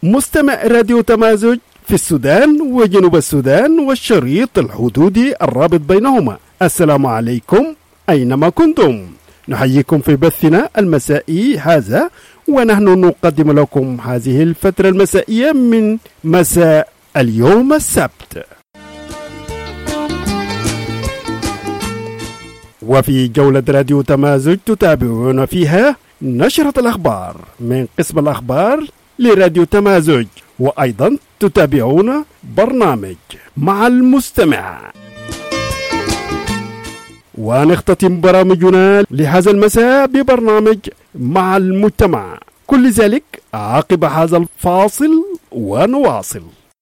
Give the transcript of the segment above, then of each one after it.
مستمع راديو تمازج في السودان وجنوب السودان والشريط الحدودي الرابط بينهما. السلام عليكم أينما كنتم، نحييكم في بثنا المسائي هذا، ونحن نقدم لكم هذه الفترة المسائية من مساء اليوم السبت. وفي جولة راديو تمازج تتابعون فيها نشرة الأخبار من قسم الأخبار لراديو تمازج، وأيضا تتابعون برنامج مع المستمع. ونختتم برامجنا لهذا المساء ببرنامج مع المجتمع، كل ذلك عقب هذا الفاصل ونواصل.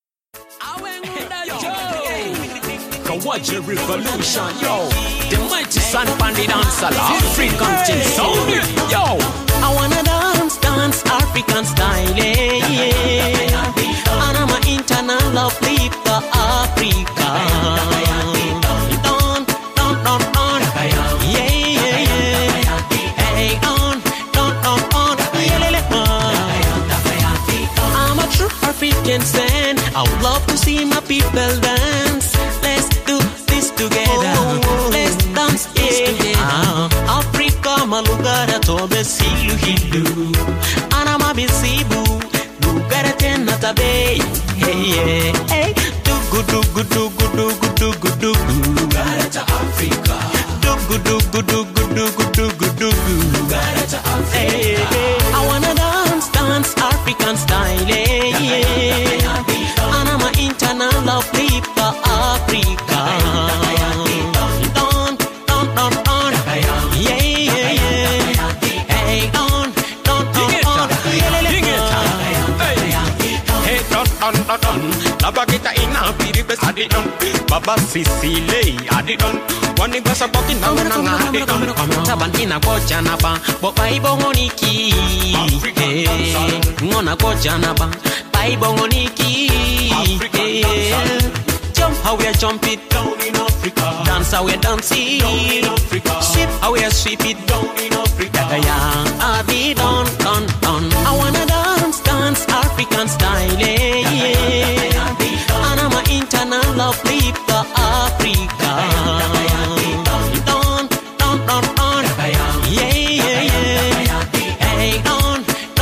The mighty son bandit dancer, African thing sound it, yo. I wanna dance African style, yeah. And I'm an internal flip for Africa. Don, yeah, hey, on, I'm a true African son. I would love to see my people dance. Let's do this together. Africa malugara tobe silu hilu anama bisibu lugara tena tabe hey hey dugu dugu dugu dugu dugu dugu lugara ta Africa dugu dugu dugu dugu dugu dugu lugara ta Africa I wanna dance African style yeah anama internal flip for Africa Labakita ina piri besadidon Baba Sicile adidon Wani basa boki na menanga adidon Taban ina koja naba Bopa ibongoniki Ngona koja naba Pa ibongoniki Jump how we jump it down in Africa Dance how we dance it in Africa Sweep how we sweep it down in Africa Yeah, adidon don I wanna dance African style and I'm an internal flip for Africa Don yeah hey don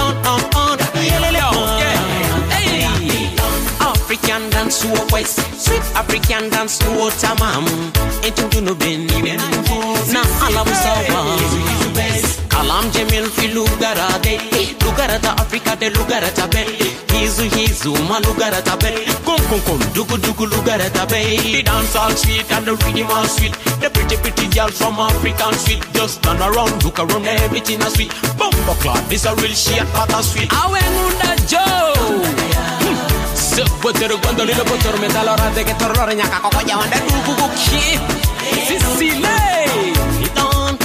African dance to a west sweet African dance to a tamam into no ben na ala busawa kalam jamil fi lugara de lugara ta Africa de lugara ta be hizu ma lugara ta be kom dugu lugara ta be the dance all sweet and the rhythm all sweet the pretty girl from African sweet just turn around look around everything is sweet bumbo club this a real shit but a sweet awenunda joe se potero quando le potero metallora de che torrore nyaka ko ja wanda dugu ki Sicile don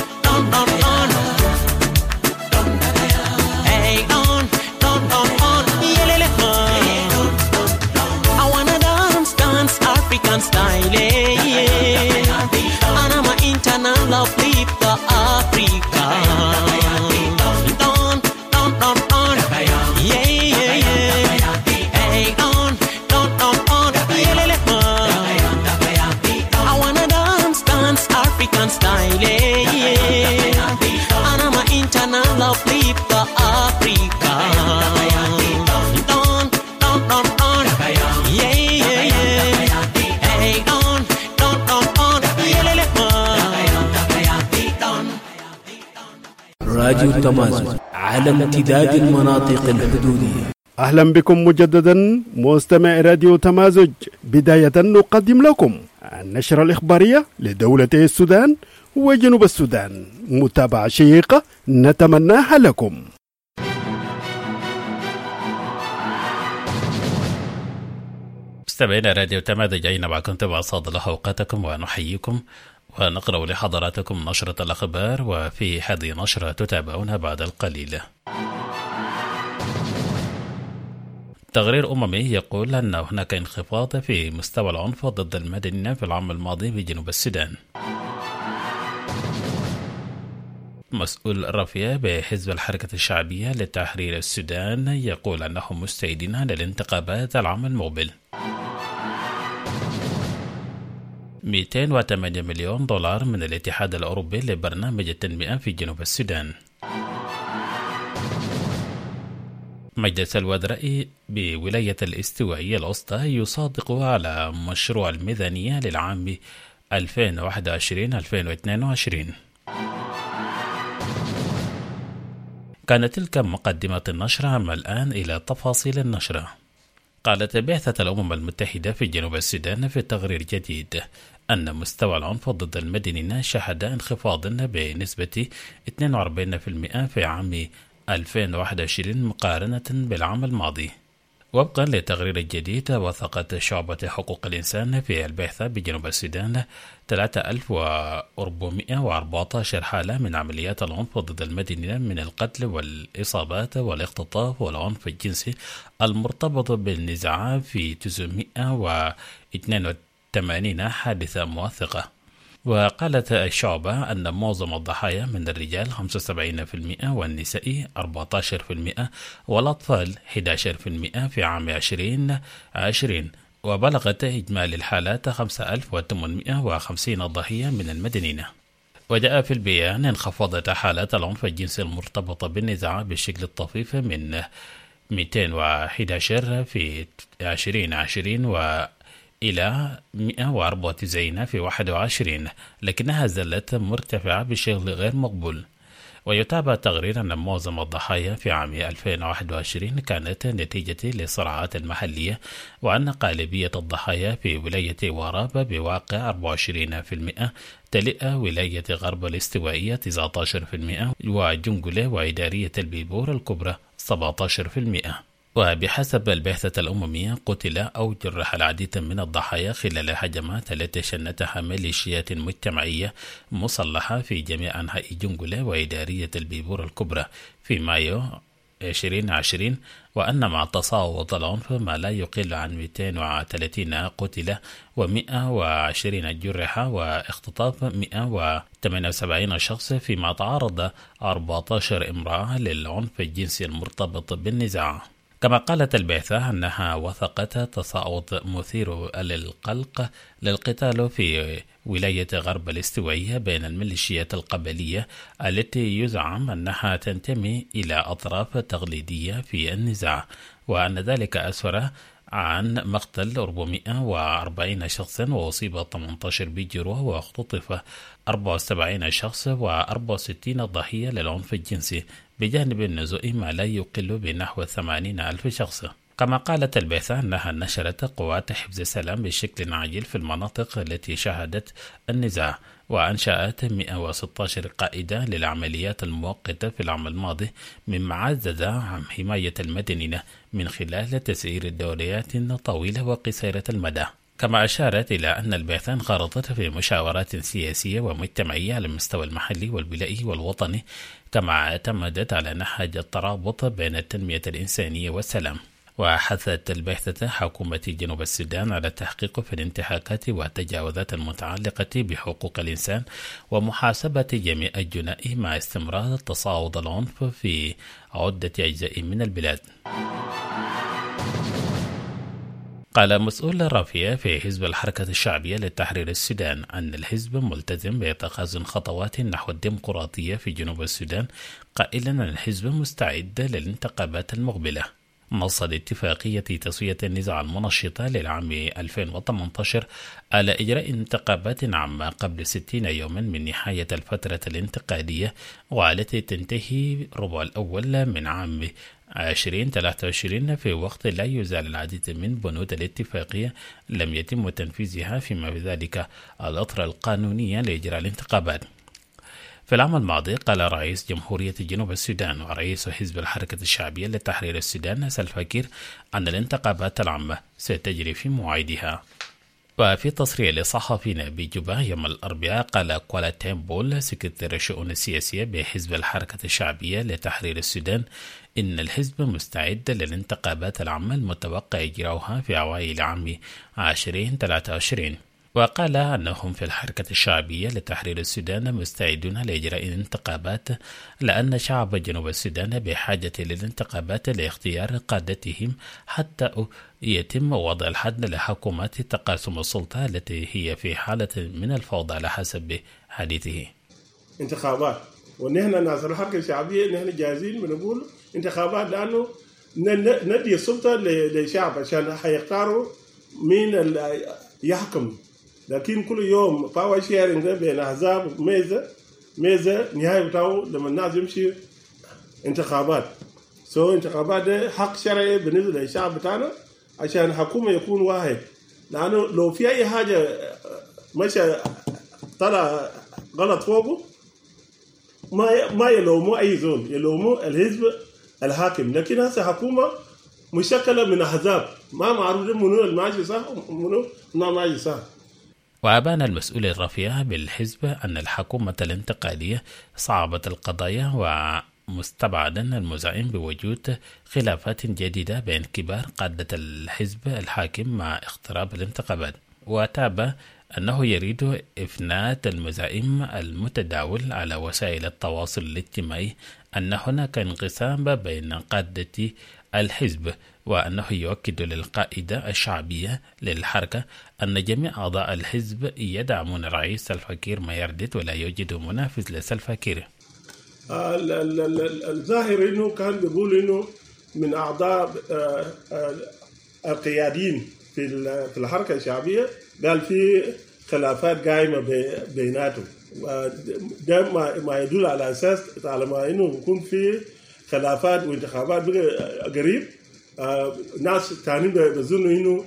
African style, yeah. And I'm an internal flip for Africa. Don, yeah. Hey, don, I wanna dance African style, yeah. And I'm an internal flip for Africa. راديو تمازج على امتداد المناطق الحدودية. أهلا بكم مجددا مستمع راديو تمازج. بداية نقدم لكم النشرة الإخبارية لدولتي السودان وجنوب السودان، متابعة شيقة نتمناها لكم. مستمعينا راديو تمازج أينما كنتم أسعد الله أوقاتكم ونحييكم ونقرأ لحضراتكم نشرة الأخبار، وفي هذه النشرة تتابعونها بعد القليل. تقرير أممي يقول أن هناك انخفاض في مستوى العنف ضد المدنيين في العام الماضي في جنوب السودان. مسؤول رافيا بحزب الحركة الشعبية لتحرير السودان يقول أنهم مستعدين للانتخابات العام المقبل. 208 مليون دولار من الاتحاد الأوروبي لبرنامج التنمية في جنوب السودان. مجلس الوزراء بولاية الاستوائية الوسطى يصادق على مشروع الميزانية للعام 2021-2022. كانت تلك مقدمة النشرة، أما الآن إلى تفاصيل النشرة. قالت بعثة الأمم المتحدة في جنوب السودان في تقرير جديد أن مستوى العنف ضد المدنيين شهد انخفاض بنسبة 42% في عام 2021 مقارنة بالعام الماضي. وفقا للتقرير الجديد، وثقت شعبة حقوق الإنسان في البعثة بجنوب السودان 3414 حالة من عمليات العنف ضد المدنيين من القتل والإصابات والاختطاف والعنف الجنسي المرتبط بالنزاعات في 982 حادثة موثقة. وقالت الشعبة أن معظم الضحايا من الرجال 75% والنساء 14% والأطفال 11% في عام 2020، وبلغت إجمالي الحالات 5850 ضحية من المدنيين. وجاء في البيان انخفضت حالات العنف الجنسي المرتبطة بالنزاع بشكل طفيف من 211 في 2020 إلى 194 في 21، لكنها زالت مرتفعة بشكل غير مقبول. ويتابع تقرير أن معظم الضحايا في عام 2021 كانت نتيجة للصراعات المحلية، وأن غالبية الضحايا في ولاية وراب بواقع 24%، تلئ ولاية غرب الاستوائية 19%، وجنجلة وإدارية البيبور الكبرى 17%. وبحسب البعثة الأممية، قتل أو جرح العديد من الضحايا خلال الهجمات التي شنتها ميليشيات مجتمعية مسلحة في جميع أنحاء جنجلة وإدارية البيبور الكبرى في مايو 2020، وأن مع تصاعد العنف ما لا يقل عن 230 قتل و120 جرح، واختطاف 178 شخص، فيما تعرض 14 امرأة للعنف الجنسي المرتبط بالنزاع. كما قالت البعثة أنها وثقت تصاعد مثير للقلق للقتال في ولاية غرب الاستوائية بين الميليشيات القبلية التي يزعم أنها تنتمي إلى أطراف تقليدية في النزاع، وأن ذلك أسفر عن مقتل 440 شخصا وأصيب 18 بجروح، واختطف 74 شخص و64 ضحية للعنف الجنسي، بجانب النزوء ما لا يقل بنحو 80,000 شخص. كما قالت البعثة أنها نشرت قوات حفظ السلام بشكل عاجل في المناطق التي شهدت النزاع، وأنشأت 116 قائدة للعمليات المؤقتة في العام الماضي، مما عزز عن حماية المدنيين من خلال تسيير دوريات طويلة وقصيرة المدى. كما أشارت إلى أن البعثة انخرطت في مشاورات سياسية ومجتمعية على المستوى المحلي والبلائي والوطني، كما اعتمدت على نهج الترابط بين التنمية الإنسانية والسلام. وحثت البعثة حكومة جنوب السودان على التحقيق في الانتهاكات والتجاوزات المتعلقة بحقوق الإنسان ومحاسبة جميع الجنائي مع استمرار تصاعد العنف في عدة أجزاء من البلاد. قال مسؤول رافيا في حزب الحركة الشعبية لتحرير السودان أن الحزب ملتزم باتخاذ خطوات نحو الديمقراطية في جنوب السودان، قائلا أن الحزب مستعد للانتخابات المقبلة. نصت اتفاقية تسوية النزاع المنشطة للعام 2018 على إجراء انتخابات عامة قبل 60 يوما من نهاية الفترة الانتقالية، والتي تنتهي ربع الأول من عام 2023 في وقت لا يزال العديد من بنود الاتفاقية لم يتم تنفيذها، فيما بذلك الأطر القانونية لإجراء الانتخابات. في العام الماضي قال رئيس جمهورية جنوب السودان ورئيس حزب الحركة الشعبية لتحرير السودان سلفا كير أن الانتخابات العامة ستجري في موعدها. وفي تصريح لصحفيين بجوبا يوم الأربعاء، قال كوالا تيمبول سكرتير الشؤون السياسية بحزب الحركة الشعبية لتحرير السودان إن الحزب مستعد للانتخابات العامة المتوقع إجراؤها في أوائل عام 2023. وقال أنهم في الحركة الشعبية لتحرير السودان مستعدون لإجراء انتخابات، لأن شعب جنوب السودان بحاجة للانتخابات لاختيار قادتهم حتى يتم وضع الحد لحكومات تقاسم السلطة التي هي في حالة من الفوضى على حسب حديثه. انتخابات، ونحن ناس الحركة الشعبية نحن جاهزين بنقول انتخابات، لأنه ندي السلطة للشعب عشان حيختاروا مين يحكم. لكن كل يوم باور شيرنج بين احزاب ميزه نهايه بتاعه لما الناس يمشي انتخابات. انتخابات ده حق شرعي بالنسبه للشعب بتاعنا عشان الحكومه يكون واحد، لانه لو في اي حاجه مشى طلع غلط فوقه ما يلوموا اي زول، يلوموا الحزب الحاكم. لكن هسه حكومه مشكله من احزاب ما معروف منو الماشي صح ومنو ما ماشي صح. وأبان المسؤول الرفيع بالحزب أن الحكومة الانتقالية صعبت القضايا ومستبعدا المزعم بوجود خلافات جديدة بين كبار قادة الحزب الحاكم مع اقتراب الانتخابات. وتابع أنه يريد إفناء المزاعم المتداول على وسائل التواصل الاجتماعي أن هناك انقسام بين قادة الحزب، وأنه يؤكد للقائدة الشعبية للحركة أن جميع أعضاء الحزب يدعمون الرئيس سلفا كير ميرديت ولا يوجد منافس لسلفا كير. الظاهر إنه كان بيقول إنه من أعضاء القياديين في الحركة الشعبية قال في خلافات قائمة بيناتهم، ده ما يدل على أساس طالما إنه يكون في خلافات وانتخابات قريب. ناس تانيين بيظنوا إنه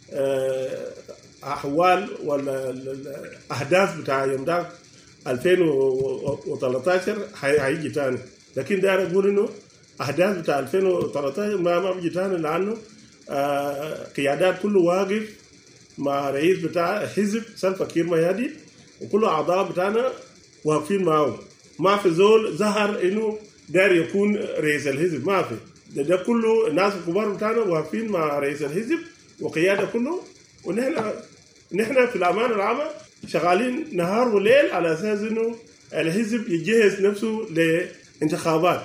أحوال ولا الأحداث بتاع يوم ده 2013 هيجي تاني، لكن داير أقول إنه أحداث بتاع 2013 ما بيجي تاني، لأنه قيادات كله واقف مع رئيس بتاع حزب سلفا كير ميرديت، وكل أعضاء بتاعنا واقفين معه. ما في زول ظهر إنه داير يكون رئيس الحزب، ما في. ده كله الناس الكبار بتاعنا واقفين مع رئيس الحزب وقيادة كله، ونحن في الأمانة العامة شغالين نهار وليل على أساس إنه الحزب يجهز نفسه لانتخابات.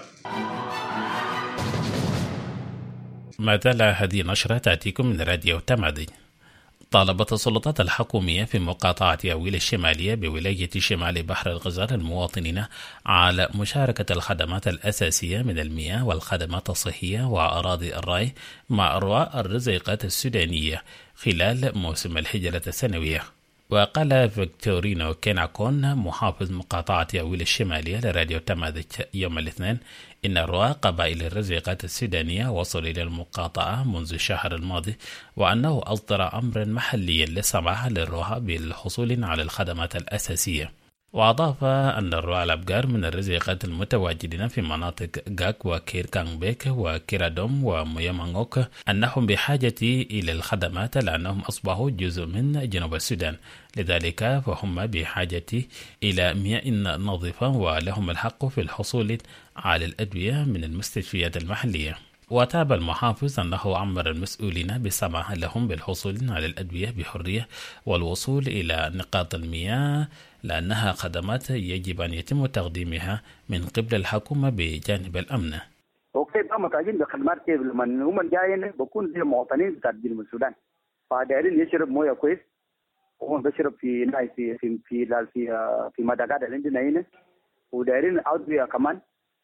ما زال هذه النشرة تأتيكم من راديو تمادي. طالبت السلطات الحكومية في مقاطعة أويل الشمالية بولاية شمال بحر الغزال المواطنين على مشاركة الخدمات الأساسية من المياه والخدمات الصحية وأراضي الري مع أرواء الرزيقات السودانية خلال موسم الهجرة السنوية. وقال فيكتورينو كيناكون محافظ مقاطعة أويل الشمالية لراديو تمادي يوم الاثنين إن رواء قبائل الرزيقات السودانية وصل إلى المقاطعة منذ الشهر الماضي، وأنه أصدر أمرا محليا للسماح للرواء بالحصول على الخدمات الأساسية. وأضاف أن الرواء الأبقار من الرزيقات المتواجدين في مناطق غاك وكيركانبيك وكيرادوم وميامانغوك أنهم بحاجة إلى الخدمات لأنهم أصبحوا جزء من جنوب السودان، لذلك فهم بحاجة إلى مياه نظيفة ولهم الحق في الحصول على الأدوية من المستشفيات المحلية. وتابع المحافظ أنه أمر المسؤولين بالسماح لهم بالحصول على الأدوية بحرية والوصول إلى نقاط المياه لأنها خدمات يجب أن يتم تقديمها من قبل الحكومة بجانب الأمن. اوكي هم محتاجين بخدمات كيف لما هم جايين بكون زي مواطنين بتاع جنوب السودان، فدايرين يشرب مويه كويس، وهم بيشرب في ناي في في في في, في مداغات اللي عندنا هنا، ودايرين أدوية كمان.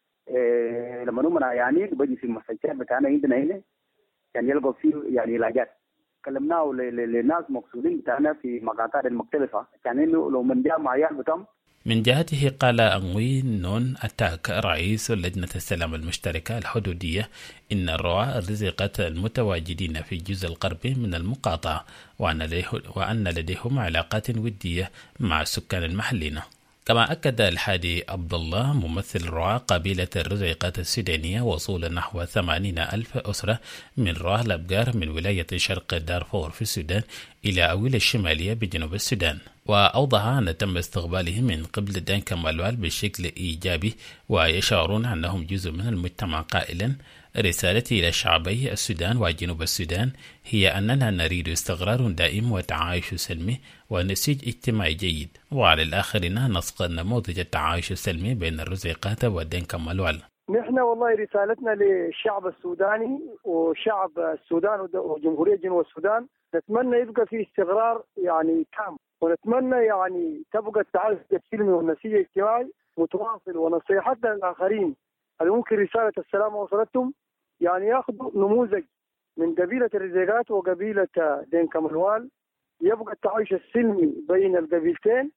لما هم يعني بيجي في المستشفيات بتاعنا عندنا هنا يعني يلقوا فيه يعني علاجات. كلمناه للناس مقصودين بتاعنا في مقاطع المختلفة، يعني إنه لو من جاء معيار بتاعهم. من جهته قال أنغوي نون أتاك رئيس لجنة السلام المشتركة الحدودية إن الرعاة الرزقات المتواجدين في الجزء الغربي من المقاطعة وأن لديهم علاقات ودية مع السكان المحليين. كما أكد الحادي عبد الله ممثل رعاة قبيلة الرزيقات السودانية وصول نحو 80,000 أسرة من رعاة الأبقار من ولاية شرق دارفور في السودان إلى أويل الشمالية بجنوب السودان. وأوضح أن تم استقبالهم من قبل دينكا مالوال بشكل إيجابي، ويشعرون أنهم جزء من المجتمع، قائلا: رسالتي إلى شعبي السودان وجنوب السودان هي أننا نريد استقرار دائم وتعايش سلمي ونسيج اجتماعي جيد، وعلى الآخرين نسق نموذج التعايش السلمي بين الرزيقات ودينكا مالوال. نحن والله رسالتنا للشعب السوداني وشعب السودان وجمهورية جنوب السودان، نتمنى يبقى في استقرار يعني تام، ونتمنى يعني تبقى التعايش السلمي والنسيج الاجتماعي متواصل، ونصيحتنا للآخرين اللي ممكن رسالة السلام وصلتهم يعني ياخذوا نموذج من قبيلة الرزيقات وقبيلة دينكا مالوال، يبقى التعايش السلمي بين القبيلتين.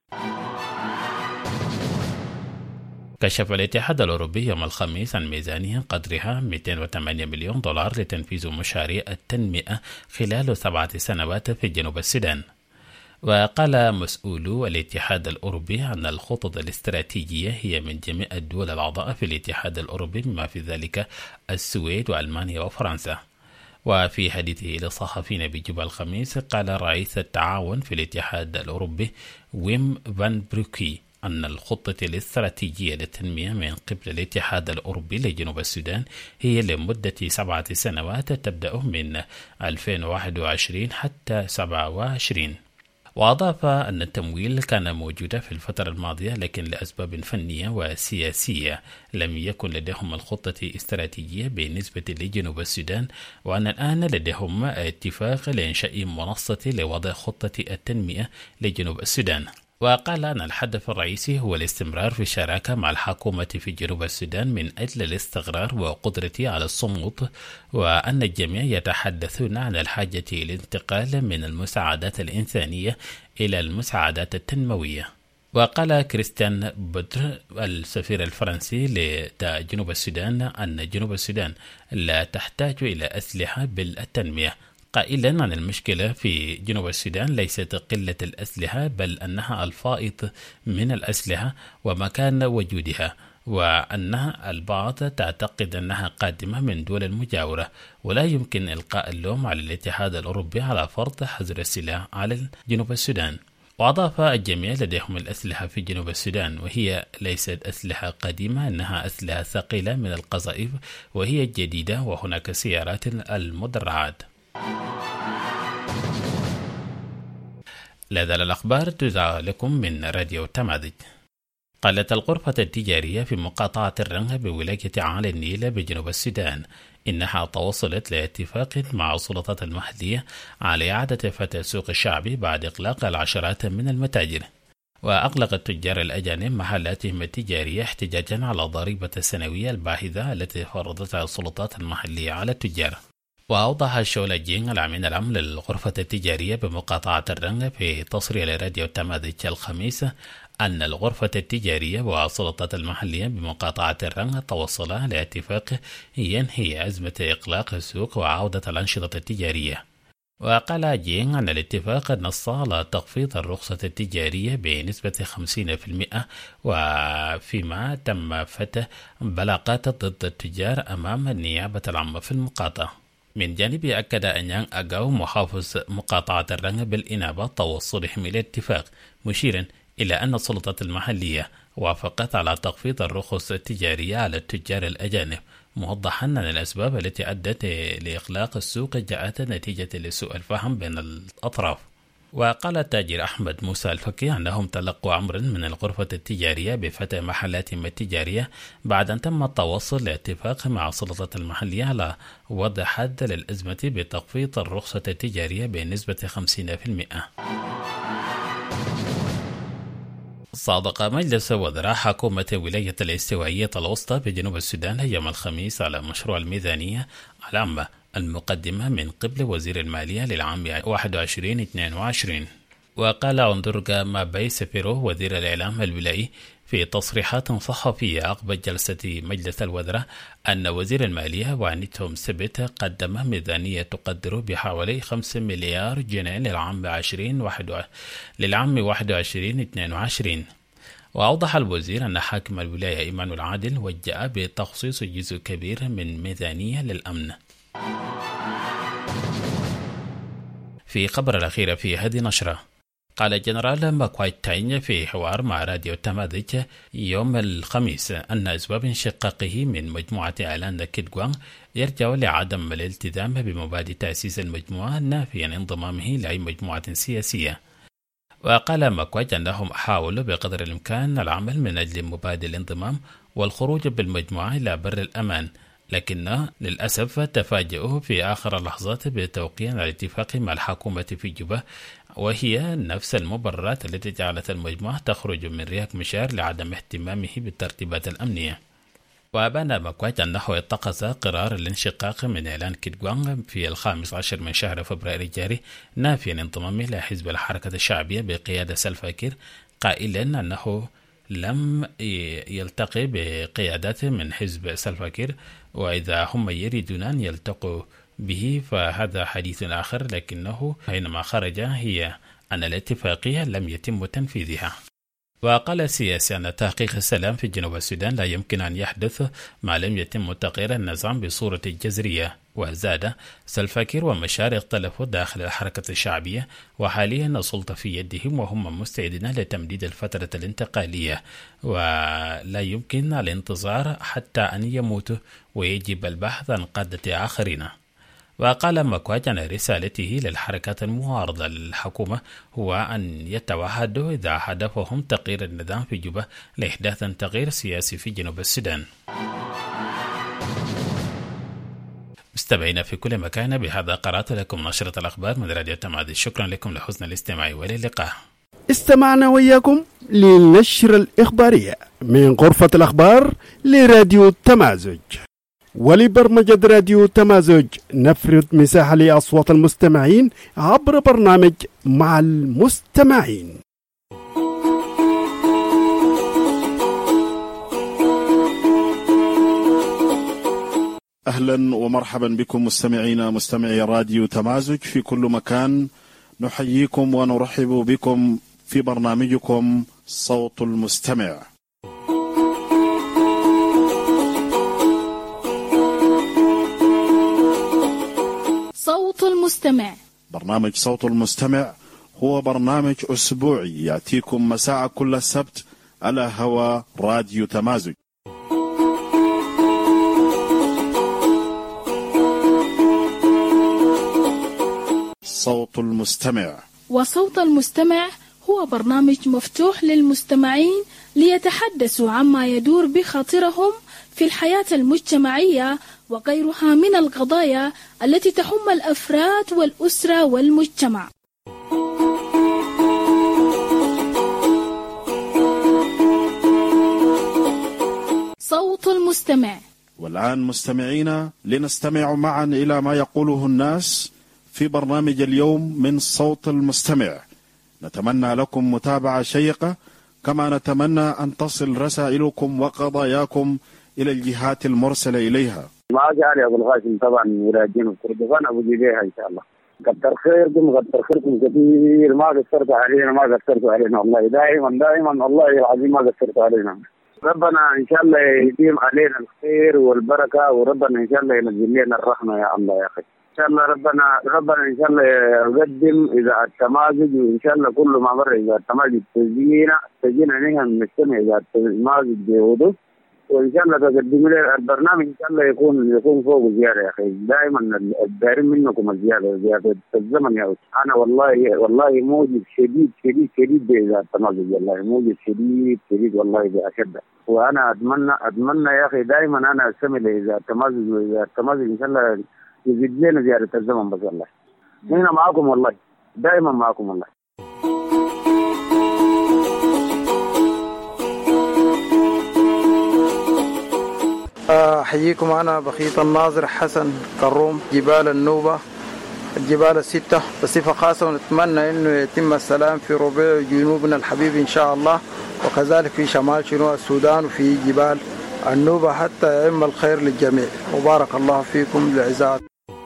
كشف الاتحاد الأوروبي يوم الخميس عن ميزانية قدرها 208 مليون دولار لتنفيذ مشاريع التنمية خلال 7 سنوات في جنوب السودان. وقال مسؤولو الاتحاد الأوروبي أن الخطط الاستراتيجية هي من جميع الدول الأعضاء في الاتحاد الأوروبي بما في ذلك السويد وألمانيا وفرنسا. وفي حديثه للصحفيين بجوبا الخميس، قال رئيس التعاون في الاتحاد الأوروبي ويم فان بروكي أن الخطة الاستراتيجية للتنمية من قبل الاتحاد الأوروبي لجنوب السودان هي لمدة 7 سنوات تبدأ من 2021 حتى 27. وأضاف أن التمويل كان موجودا في الفترة الماضية، لكن لأسباب فنية وسياسية لم يكن لديهم الخطة استراتيجية بالنسبة لجنوب السودان، وأن الآن لديهم اتفاق لإنشاء منصة لوضع خطة التنمية لجنوب السودان. وقال أن الهدف الرئيسي هو الاستمرار في الشراكة مع الحكومة في جنوب السودان من أجل الاستقرار وقدرته على الصمود، وأن الجميع يتحدثون عن الحاجة للانتقال من المساعدات الإنسانية إلى المساعدات التنموية. وقال كريستيان بودر السفير الفرنسي لجنوب السودان أن جنوب السودان لا تحتاج إلى أسلحة بالتنمية، قائلا أن المشكلة في جنوب السودان ليست قلة الأسلحة بل أنها الفائض من الأسلحة ومكان وجودها، وأن البعض تعتقد أنها قادمة من دول المجاورة، ولا يمكن إلقاء اللوم على الاتحاد الأوروبي على فرض حظر السلاح على جنوب السودان. وأضاف الجميع لديهم الأسلحة في جنوب السودان، وهي ليست أسلحة قديمة، أنها أسلحة ثقيلة من القذائف وهي جديدة، وهناك سيارات المدرعات. لا زال الأخبار تذاع لكم من راديو تمازج. قالت الغرفة التجارية في مقاطعة الرنغ بولاية عالي النيل بجنوب السودان إنها توصلت لاتفاق مع السلطات المحلية على إعادة فتح السوق الشعبي بعد إغلاق العشرات من المتاجر. وأغلق التجار الأجانب محلاتهم التجارية احتجاجا على الضريبة السنوية الباهظة التي فرضتها السلطات المحلية على التجار. وأوضح شولا جين الأمين العام للغرفة التجارية بمقاطعة الرنغ في تصريح لراديو تمازج الخميس أن الغرفة التجارية والسلطات المحلية بمقاطعة الرنغ توصلا لاتفاق ينهي أزمة إغلاق السوق وعودة الأنشطة التجارية. وقال جين أن الاتفاق نص على تخفيض الرخصة التجارية بنسبة 50%، وفيما تم فتح بلاغات ضد التجار أمام النيابة العامة في المقاطعة. من جانبه أكد أنيان أغاو محافظ مقاطعة الرنغ بالإنابة توصلهم إلى اتفاق، مشيرا إلى أن السلطات المحلية وافقت على تخفيض الرخص التجارية على التجار الأجانب، موضحا أن الأسباب التي أدت لإغلاق السوق جاءت نتيجة لسوء الفهم بين الأطراف. وقال التاجر أحمد موسى الفكي أنهم تلقوا أمرا من الغرفة التجارية بفتح محلاتهم التجارية بعد أن تم التوصل لاتفاق مع السلطات المحلية على وضع حد للأزمة بتخفيض الرخصة التجارية بنسبة 50%. صادق مجلس وزراء حكومة ولاية الاستوائية الوسطى بجنوب السودان يوم الخميس على مشروع الميزانية العامة المقدمة من قبل وزير المالية للعام 21-22. وقال عندرغا مابي سفيرو وزير الإعلام الولائي في تصريحات صحفية عقب جلسة مجلس الوزراء أن وزير المالية وانيتهم سبت قدم ميزانية تقدر بحوالي 5 مليار جنيه للعام 21-22. وأوضح الوزير أن حاكم الولاية إيمان العادل وجه بتخصيص جزء كبير من ميزانية للأمن. في خبر الأخير في هذه نشرة، قال الجنرال ماكواي تاين في حوار مع راديو تمازج يوم الخميس أن أسباب انشقاقه من مجموعة إعلان كيدغوان يرجع لعدم الالتزام بمبادئ تأسيس المجموعة، نافيا انضمامه لأي مجموعة سياسية. وقال ماكواي أنهم حاولوا بقدر الإمكان العمل من أجل مبادئ الانضمام والخروج بالمجموعة إلى بر الأمان، لكن للأسف تفاجئوا في آخر اللحظات بتوقيع الاتفاق مع الحكومة في جوبا، وهي نفس المبررات التي جعلت المجموعة تخرج من رياك مشار لعدم اهتمامه بالترتيبات الأمنية. وأبان ماكواي أنه اتخذ قرار الانشقاق من إعلان كيدغوان في 15 من شهر فبراير الجاري، نافيا انضمامه إلى حزب الحركة الشعبية بقيادة سلفا كير، قائلا أنه لم يلتقي بقيادات من حزب سلفا كير، وإذا هم يريدون أن يلتقوا به فهذا حديث آخر، لكنه حينما خرج هي أن الاتفاقية لم يتم تنفيذها. وقال السياسي أن تحقيق السلام في جنوب السودان لا يمكن أن يحدث ما لم يتم تغيير النظام بصورة جذرية. وزاد سلفا كير ومشار اختلفوا داخل الحركة الشعبية، وحاليا السلطة في يدهم وهم مستعدين لتمديد الفترة الانتقالية، ولا يمكن الانتظار حتى أن يموتوا، ويجب البحث عن قادة آخرين. وقال ماكواي أن رسالته للحركات المعارضة للحكومة هو أن يتوحدوا إذا هدفهم تغيير النظام في جوبا لإحداث تغيير سياسي في جنوب السودان. مستمعين في كل مكان، بهذا قرأت لكم نشرة الأخبار من راديو تمازج. شكرا لكم لحسن الاستماع والى اللقاء. استمعنا وإياكم للنشرة الإخبارية من غرفة الأخبار لراديو تمازج. ولبرمجة راديو تمازج نفرد مساحة لأصوات المستمعين عبر برنامج مع المستمعين. أهلا ومرحبا بكم مستمعي راديو تمازج في كل مكان. نحييكم ونرحب بكم في برنامجكم صوت المستمع. صوت المستمع. برنامج صوت المستمع هو برنامج أسبوعي يأتيكم مساء كل السبت على هوا راديو تمازج. صوت المستمع. وصوت المستمع هو برنامج مفتوح للمستمعين ليتحدثوا عما يدور بخاطرهم في الحياة المجتمعية وغيرها من القضايا التي تهم الأفراد والأسرة والمجتمع. صوت المستمع. والآن مستمعينا لنستمع معا إلى ما يقوله الناس في برنامج اليوم من صوت المستمع. نتمنى لكم متابعة شيقة، كما نتمنى أن تصل رسائلكم وقضاياكم إلى الجهات المرسلة إليها. ما جاء لي أبو القاسم طبعا مراجعين الكردفان أبو جيبيها إن شاء الله. كتر خيركم كثير، ما قصرتوا علينا والله دائما والله العظيم ما قصرتوا علينا. ربنا إن شاء الله يديم علينا الخير والبركة، وربنا إن شاء الله ينزل لنا الرحمة يا الله يا أخي. إن شاء الله ربنا إن شاء الله يقدم إذا التمازج، وإن شاء الله كل ما مر إذا التمازج تجينا نحن نستمع إذا التمازج بوضوح، وإن شاء الله تقدم لنا البرنامج إن شاء الله يكون فوق زيادة يا أخي. دائما الدارين منكم الزيادة الزمن يا أخي. أنا والله موجب شديد إذا التمازج، والله موجب شديد والله بأشد. وأنا أتمنى يا أخي دائما أنا أستمع إذا التمازج، وإذا التمازج إن شاء الله يزيد لنا زيادة الزمن بس الله. هنا معكم والله، دائما معكم والله. أحييكم. أنا بخيت الناظر حسن كروم، جبال النوبة، الجبال الستة بصفة خاصة، ونتمنى أنه يتم السلام في ربيع جنوبنا الحبيب إن شاء الله، وكذلك في شمال شنو السودان وفي جبال النوبة، حتى يعم الخير للجميع. وبارك الله فيكم الأعزاء.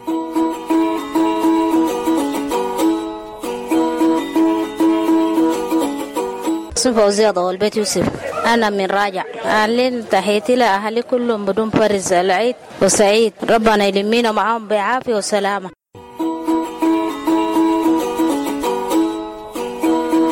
فوزية ضوال بيت يوسف. أنا من راجع. أهلين تحياتي لأهلي كلهم بدون فرز العيد وسعيد، ربنا يلمينا معهم بعافية وسلامة.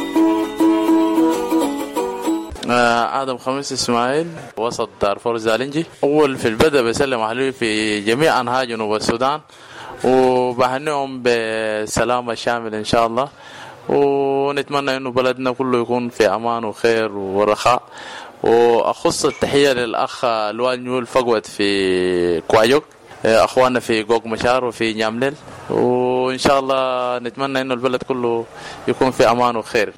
آدم خميس إسماعيل، وسط دارفور زالنجي. أول في البدء بسلم أهلي في جميع أنحاء جنوب السودان، وبهنيهم بسلامة شامل إن شاء الله، ونتمنى إنه بلدنا كله يكون في أمان وخير ورخاء. وأخص التحية للأخ لوال نيول فقوت في كوايوك، أخواننا في قوق مشار وفي نيامليل، وإن شاء الله نتمنى إنه البلد كله يكون في أمان وخير.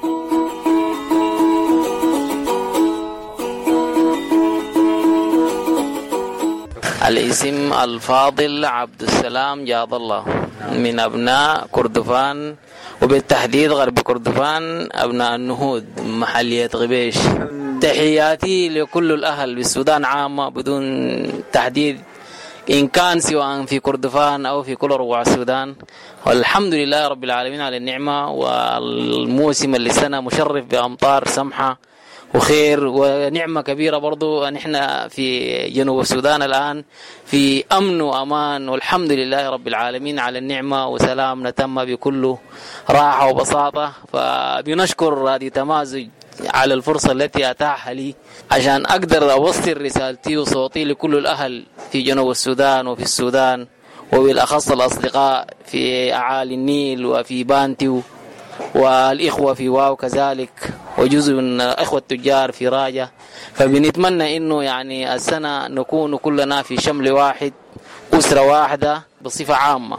الاسم الفاضل عبد السلام جاد الله، من أبناء كردفان وبالتحديد غرب كردفان، أبناء النهود محلية غبيش. تحياتي لكل الأهل بالسودان عامة بدون تحديد إن كان سواء في كردفان أو في كل ربوع السودان، والحمد لله رب العالمين على النعمة. والموسم اللي سنة مشرف بأمطار سمحة وخير ونعمة كبيرة برضو أن احنا في جنوب السودان الآن في أمن وأمان، والحمد لله رب العالمين على النعمة وسلام نتم بكل راحة وبساطة. فبنشكر راديو تمازج على الفرصة التي أتاحها لي عشان أقدر أوصل رسالتي وصوتي لكل الأهل في جنوب السودان وفي السودان، وبالأخص الأصدقاء في أعالي النيل وفي بانتيو، والإخوة في واو كذلك، وجزء من إخوة التجار في راجة. فبنتمنى إنه يعني السنة نكون كلنا في شمل واحد، أسرة واحدة بصفة عامة.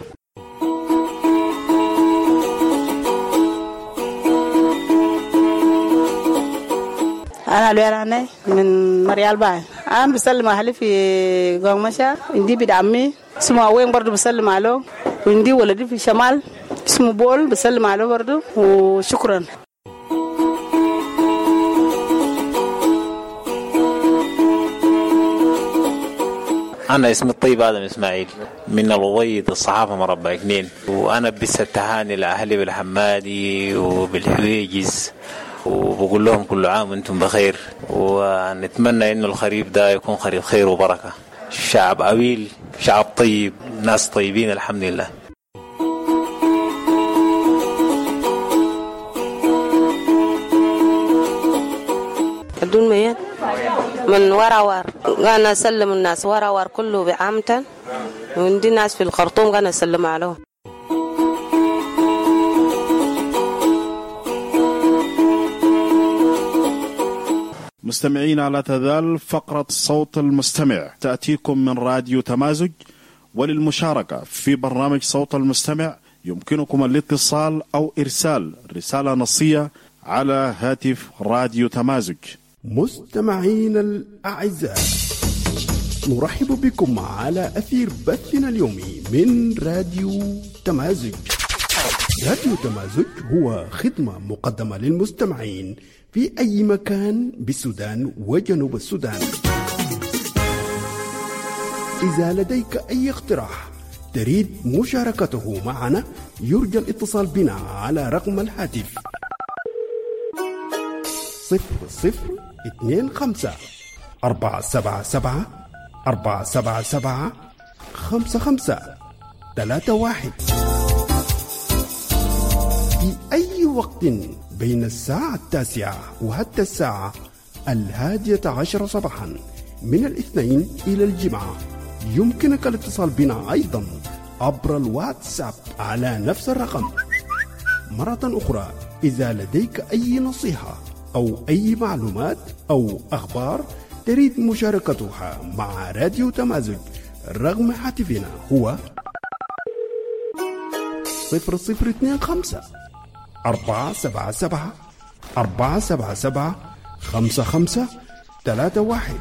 أنا لويراني من مريال باي. أنا بسلم أهلي في قومشا، عندي بيت عمي اسمه وين برضو بسلم عليه، وعندي ولدي في شمال اسمه بول بسلم عليه برضو، وشكرا. أنا اسمي الطيب آدم إسماعيل من الوضيد الصحافة مربع اثنين، وأنا بس التهاني لأهلي بالحمادي وبالحويجز، وبقول لهم كل عام وانتم بخير، ونتمنى إنه الخريف ده يكون خريف خير وبركة. شعب أويل، شعب طيب، ناس طيبين الحمد لله. بدون ميت من وراوار، أنا أسلم الناس وراوار كله بعامة، وعندي ناس في الخرطوم أنا أسلم عليهم. مستمعين، لا تزال فقرة صوت المستمع تأتيكم من راديو تمازج، وللمشاركة في برنامج صوت المستمع يمكنكم الاتصال أو إرسال رسالة نصية على هاتف راديو تمازج. مستمعين الأعزاء، نرحب بكم على أثير بثنا اليومي من راديو تمازج. راديو تمازج هو خدمة مقدمة للمستمعين في أي مكان بالسودان وجنوب السودان. إذا لديك أي اقتراح تريد مشاركته معنا، يرجى الاتصال بنا على رقم الهاتف 00-257-477-477-5531 في أي وقت بين الساعة 9 وحتى الساعة 11 صباحا من الاثنين إلى الجمعة. يمكنك الاتصال بنا أيضا عبر الواتساب على نفس الرقم. مرة أخرى، إذا لديك أي نصيحة أو أي معلومات أو أخبار تريد مشاركتها مع راديو تمازج، رقم هاتفنا هو 00-257-477-477-5531.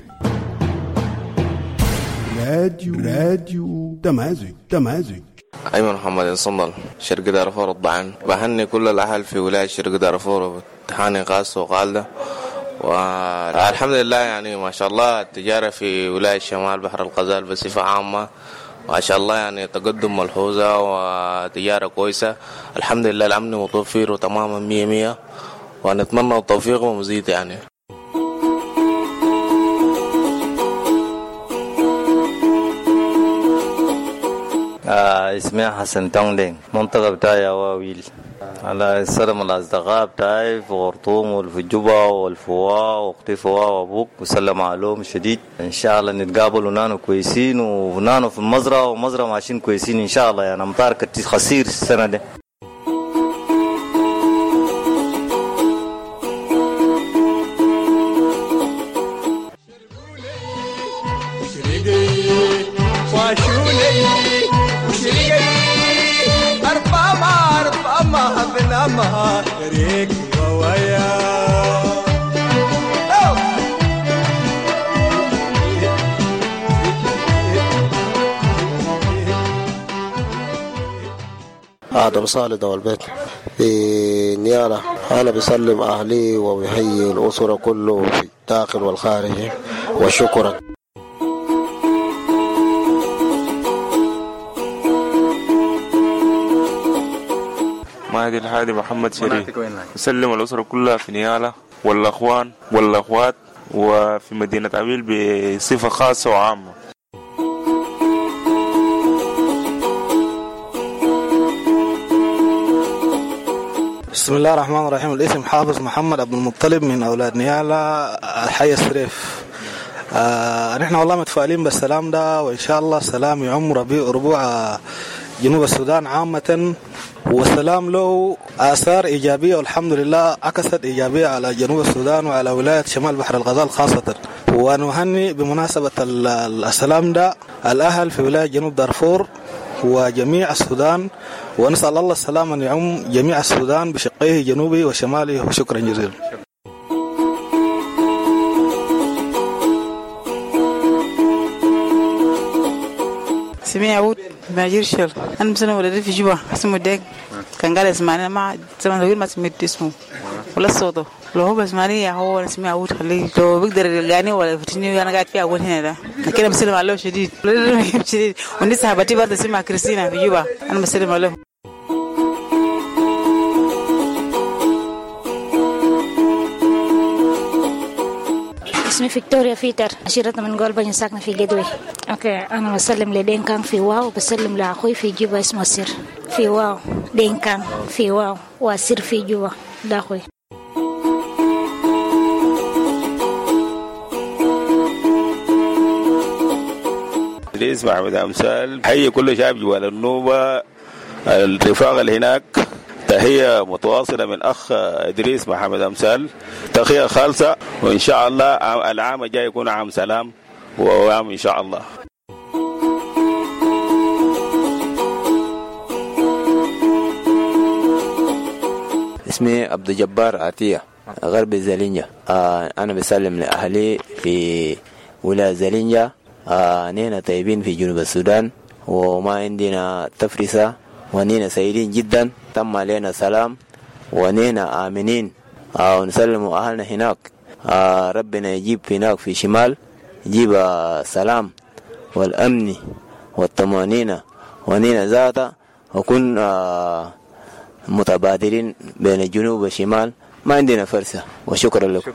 راديو تمازج. أيمن محمد صندل، شرق دارفور الضعن. بهني كل الأهل في ولاية شرق دارفور تهاني خاصة وقالة، والحمد لله يعني ما شاء الله التجارة في ولاية شمال بحر الغزال بصفة عامة ما شاء الله يعني تقدم ملحوظة وتجارة كويسة الحمد لله. الأمن متوفر وتماما 100، ونتمنى التوفيق ومزيد يعني. اسمي حسن تونغلين، منطقة بتاعي واويل. على السلام الأصدقاء بتاعي في خرطوم وفي جوبا والفواء واختي فواء وابوك وسلم عليهم شديد. ان شاء الله نتقابل ونانو كويسين ونانو في المزرعة ومزرعة ماشيين كويسين ان شاء الله. يعني امطار كتير خسير السنة دي. ما ريك ويا آدم صالح دول البيت في نيالة. أنا بسلم أهلي وبحيي الأسرة كله في الداخل والخارج وشكرا. مهدي الحادي محمد شريف. أسلم الأسرة كلها في نيالة والأخوان والأخوات وفي مدينة عويل بصفة خاصة وعامة. بسم الله الرحمن الرحيم. الاسم حافظ محمد عبد المطلب من أولاد نيالة الحي السريف. نحن والله متفائلين بالسلام ده، وإن شاء الله السلام يعم ربوع جنوب السودان عامة، والسلام له آثار إيجابية والحمد لله عكست إيجابية على جنوب السودان وعلى ولاية شمال بحر الغزال خاصة. ونهني بمناسبة السلام ده الأهل في ولاية جنوب دارفور وجميع السودان، ونسأل الله السلام أن يعم جميع السودان بشقيه جنوبي وشمالي، وشكرا جزيلا. اسمي عود ماجير شل. أنا مثلا ولدت في جوا اسمه ديك، كان قال اسمعني ما زمان طويل ما سمعت اسمه ولا صوته. لو هو بسمعني هو اسمي عود خليه لو بقدر يلقاني ولا يفتني أنا قاعد في أول هنا ده كده بسلم عليه شديد شديد. والناس صاحبتي برضه اسمها كريستينا في جوا أنا بسلم عليه. اسمي فيكتوريا فيتر، عشيرتنا من قلب بني ساكنة في قدوي. اوكي انا بسلم لدين كان في واو، وبسلم لاخوي في جوبا اسمه سير في واو، دين كان في واو وسير في جوبا ده اخوي. إدريس محمد أمثال. حي كل شعب جوال النوبة الرفاق اللي هناك. تحية متواصلة من أخ إدريس محمد أمثال، تحية خالصة، وإن شاء الله العام الجاي يكون عام سلام وعام إن شاء الله. اسمي عبد الجبار عطية غرب زلينجا. أنا بسلم لأهلي في ولاية زلينجا. نحن طيبين في جنوب السودان وما عندنا تفرسة، ونحن سعيدين جدا، تم علينا سلام ونحن آمنين ونسلم أهلنا هناك. ربنا يجيب هناك في شمال، يجيب السلام والأمن والطمأنينة، ونحن ذاته وكن متبادلين بين الجنوب والشمال، ما عندنا فرصة. وشكرا لكم.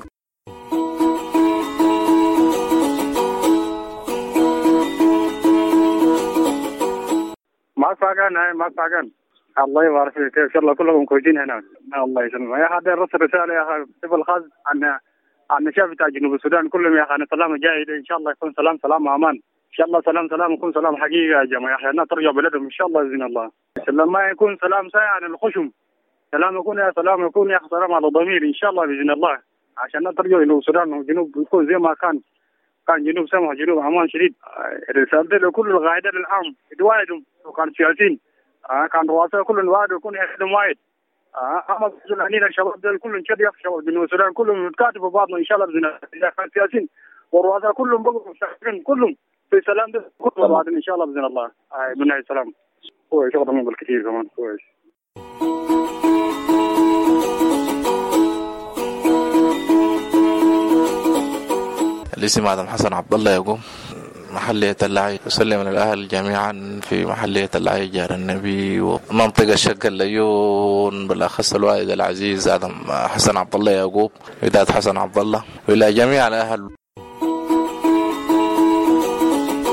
ما فاقان الله يبارك فيك. ان شاء الله كلكم كويسين هنا. الله يسلمك يا اخي. رسل رساله يا اخي بصفه خاص عن الشعب بتاع جنوب السودان كلهم يا اخي. السلام جاي ان شاء الله يكون سلام وامان ان شاء الله. سلام يكون سلام حقيقه يا جماعه. احنا ترجع بلدهم ان شاء الله باذن الله. سلام ما يكون سلام ساعه عن الخشم، سلام يكون يا اخي سلام على الضمير ان شاء الله باذن الله، عشان ترجع الى السودان وجنوب يكون زي ما كان جنوب سمح، جنوب امان شديد. رسالتي لكل القاعده العام يتواعدوا، وكان سياسيين كان رؤساء كل واحد يكون يخدم واحد. اما السودانيين الشباب دول كلهم شديد، شباب جنوب السودان كلهم يتكاتفوا بعضنا ان شاء الله باذن الله. اذا كان سياسيين والرؤساء كلهم بقوا مستقرين كلهم في سلام كلهم بعد ان شاء الله باذن الله. بالنهايه السلام هو شغل من بالكثير كمان كويس. الاسم آدم حسن عبد الله يقوم محلية اللاعي. أسلم الأهل جميعا في محلية اللاعي جار النبي ومنطقة الشق الليون، بالأخص الوالد العزيز آدم حسن عبد الله يعقوب، وداد حسن عبد الله، وإلى جميع الأهل.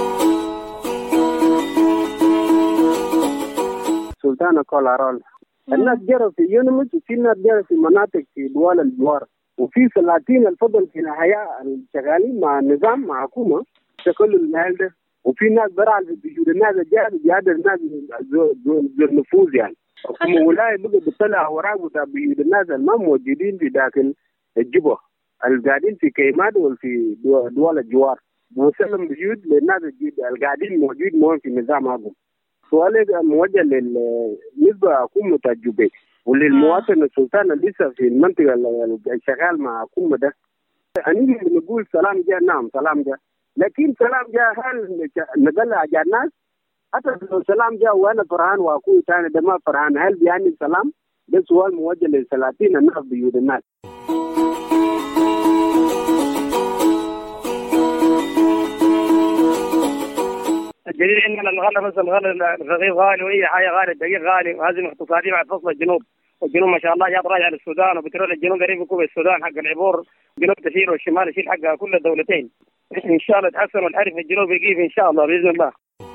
سلطان كولارول الناس جرى في يونمس وفي ناس جرى في مناطق في دوال الجوار، وفي سلاطين الفضل في الحياة الشغالين مع النظام مع حكومة تكل المال ده، وفي ناس برع بيجوا الناس جاد الناس ذو النفوذ يعني. حكومة ولاية بقى بتطلع أوراق بتاع بيجوا الناس ما موجودين في داخل الجبهة، القاعدين في كيمات وفي دوال الجوار، وسلم بيوت للناس القاعدين موجود في نظامهم. سؤالي موجه بالنسبة حكومة الجوبي وللمواطن السلطان اللي لسه في المنطقة الشغال مع حكومة ده. أني نقول سلام جاء، نعم سلام جاء، لكن سلام جاء هل نقلع جاء الناس؟ حتى لو سلام جاء وأنا فرحان وأكون ثاني ده ما فرحان، هل بيعني سلام؟ ده سؤال موجه للسلاطين الناس بيود الناس. الجديد عندنا الغلا، بس الغلا الرغيف غالي واي حاجه غالي، الدقيق غالي، وهذه اقتصاديه بعد فصل الجنوب، والجنوب ما شاء الله جاب راجع للسودان، وبترول الجنوب قريب يكون السودان حق العبور، الجنوب تشيل والشمال يشيل حق كل الدولتين. ان شاء الله يتحسن والحرف في الجنوب يجيب ان شاء الله باذن الله.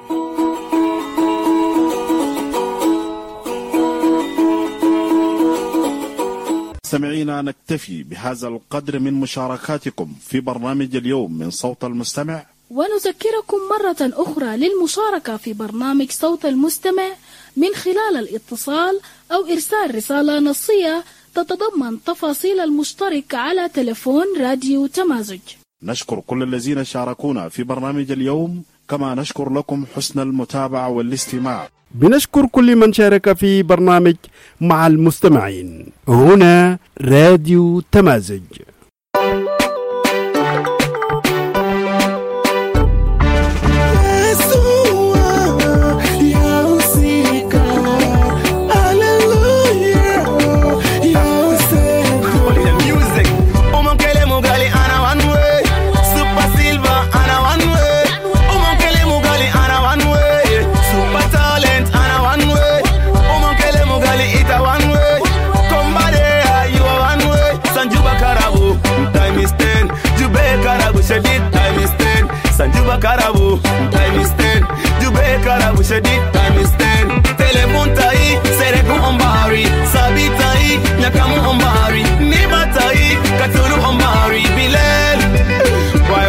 مستمعينا، نكتفي بهذا القدر من مشاركاتكم في برنامج اليوم من صوت المستمع، ونذكركم مرة أخرى للمشاركة في برنامج صوت المستمع من خلال الاتصال أو إرسال رسالة نصية تتضمن تفاصيل المشترك على تلفون راديو تمازج. نشكر كل الذين شاركونا في برنامج اليوم، كما نشكر لكم حسن المتابعة والاستماع. بنشكر كل من شارك في برنامج مع المستمعين. هنا راديو تمازج. Sanjuba Karabu, time is 10. Jube Karabu, Shadid, time is 10. Telefon tai, Seregu Ombari, Sabi tai, Nakamu Ombari, Niba tai, Katulu Ombari, Bilal. Why?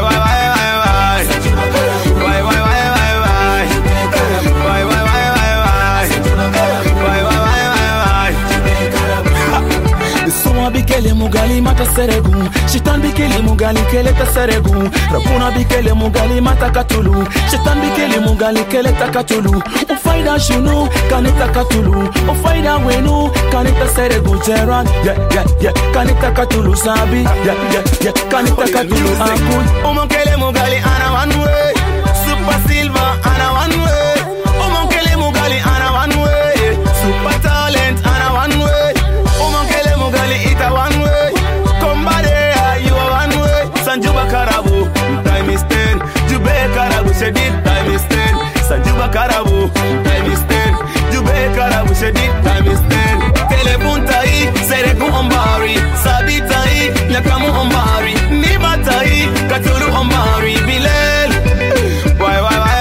Bikele mugali mata seregu, shitan bikele mugali kele ta seregu, rabuna bikele mugali mata katulu, shitan bikele mugali kele ta katulu, ufaida shunu kanita katulu, ufaida wenu kanita seregu jeran, yeah, kanita katulu sabi, yeah, kanita katulu akun. Umokele mugali ana one way, super silver ana one way, umokele mugali ana one way, super talent ana one way. Ita one way, Kombade, you are one way. Sanjuba Karabu, time is 10. Jube Karabu, Shedid, time is 10. Sanjuba Karabu, time is 10. Jube Karabu, Shedid, time is 10. Telefon tai, Seregu Ombari, Sabi tai, Nakamu Ombari, Niba tai, Katulu Ombari, Bilal. Why?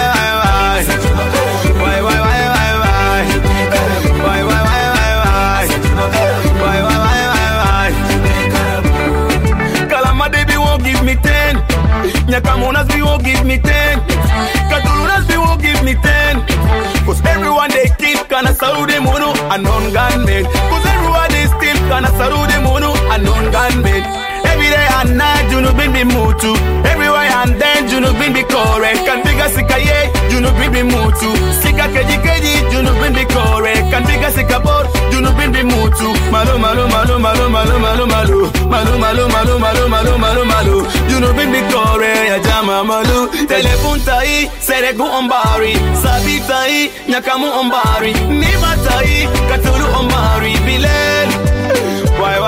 Give me 10. Nyakamunas be won't give me 10. Katulunas be won't give me 10. Cause everyone they keep kana sarude mono a non-gunman. Cause everyone they still kana sarude mono a non-gunman. Every day and night you know been be mutu. Everywhere and then you know been be correct. Can biga sika ye you know been be mutu. Sika keji you know been be correct. Can biga sika bor you know been be mutu. Malu. You know been be correct ya jama malu. Telefon tai seregu ombari, sabi tai nyakamu ombari, niba tai katulu ombari bilal. Why?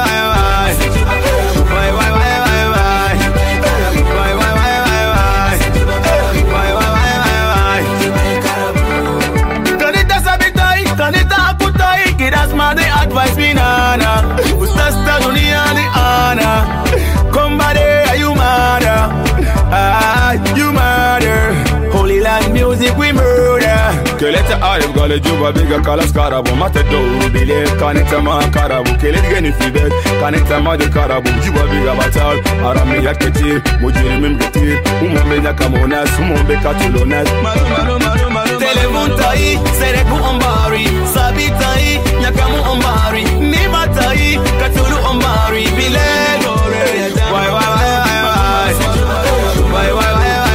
Kanita akutai, kidas ma de advice me nana. Ustasta dunia ni ana. Kombade you mother, you mother. Holy land music we murder. كلت عارف قال جوبا بيجا كالاس كارابو ما تدور بليل كانت ما كارابو كلت جني في بيت كانت ما دي كارابو جوبا بيجا باتال حراميات كتير مجرمين كتير هم بينكموا ناس هم بيقتلوا ناس مالو تليفون تاي سرقوا أمباري صابي تاي نكموا أمباري نيبا تاي قتلوا أمباري بليل واي واي واي واي واي